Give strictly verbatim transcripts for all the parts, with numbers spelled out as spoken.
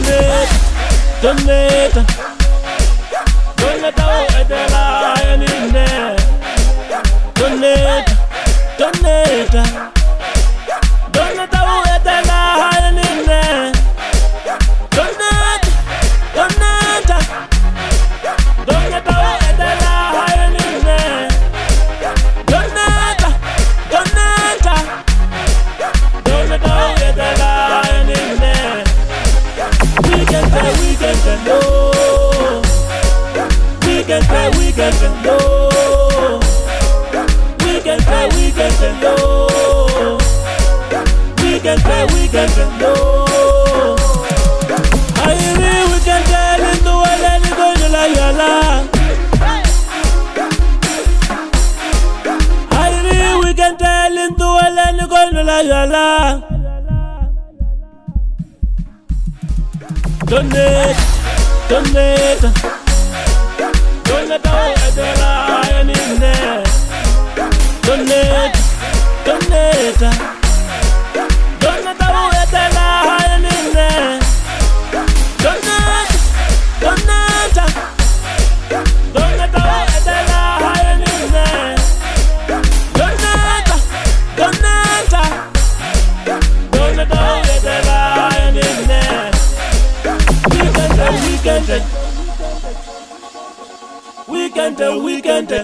donate, donate, donate o etela yenine. Donate, donate, donate o etela yenine. Donate, donate, donate o etela yenine. Donate, donate, donate o etela yenine. We can say, we can say no. We can say, we can say no. We can say, we can say no. We can say, we can say no. I mean, we can tell in the world and it's going to like your life. I mean, we can tell in the world and it's going to like your life. Donate, donate, donate o etela yenine. Donate, donate, donate o etela yenine. Donate, donate, donate o etela yenine. Donate, donate, donate o etela yenine. We can tell, we can tell, we can tell, we can tell.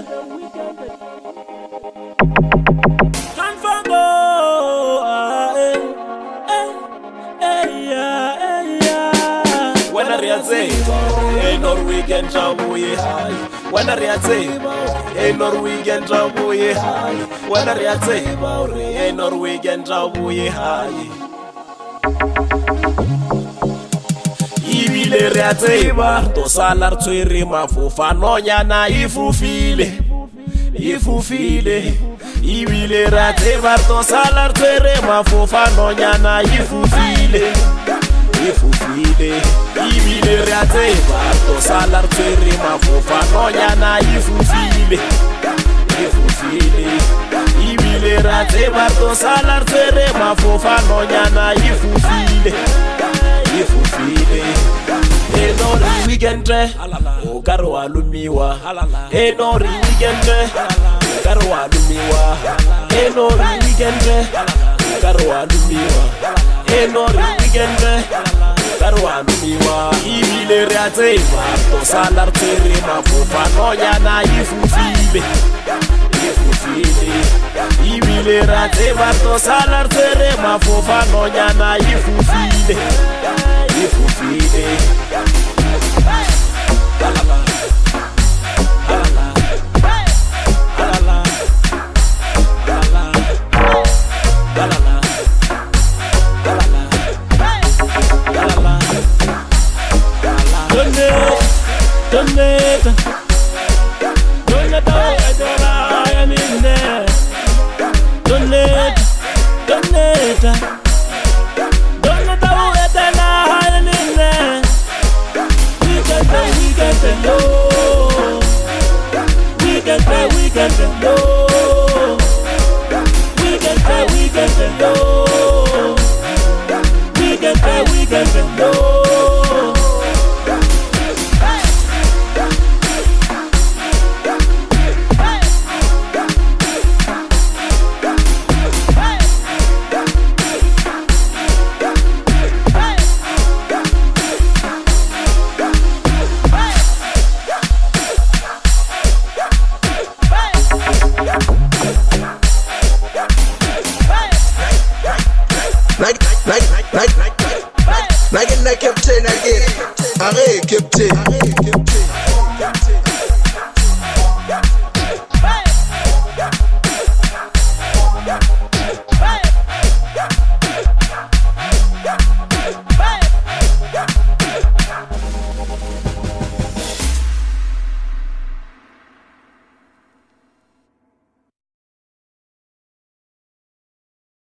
Can't forgo, eh, eh, eh, yeah, eh, yeah. When I say, hey Norwegian trouble, yeah. When I say, hey Norwegian trouble, yeah. When I say, hey Norwegian trouble, yeah. Ibile reateba to salar tswere mafofano nyana ifufile ifufile ibile reateba to salar tswere mafofano nyana ifufile ifufile ibile reateba to salar tswere mafofano nyana ifufile ifufile ibile reateba to salar tswere mafofano nyana ifufile ifufile. Hey Nori weekend o karo alumiwa. Hey Nori weekend o karo alumiwa. Hey Nori weekend o karo alumiwa. Hey Nori weekend o karo alumiwa. Ibile reateba to salar tere mafofano nyana ifufile ifufile. Ibile reateba to salar tere mafofano nyana ifufile ifufile. Alala, alala, alala, alala, alala, alala, alala. Donate, donate, donate o etela yenine. Donate, donate, donate o etela yenine. We can say, we can say no. We can say, we can say no. We can say, we can say no. We can say, we can say no. Like, like, like, like, like, like, like, captain again. Arrête, captain.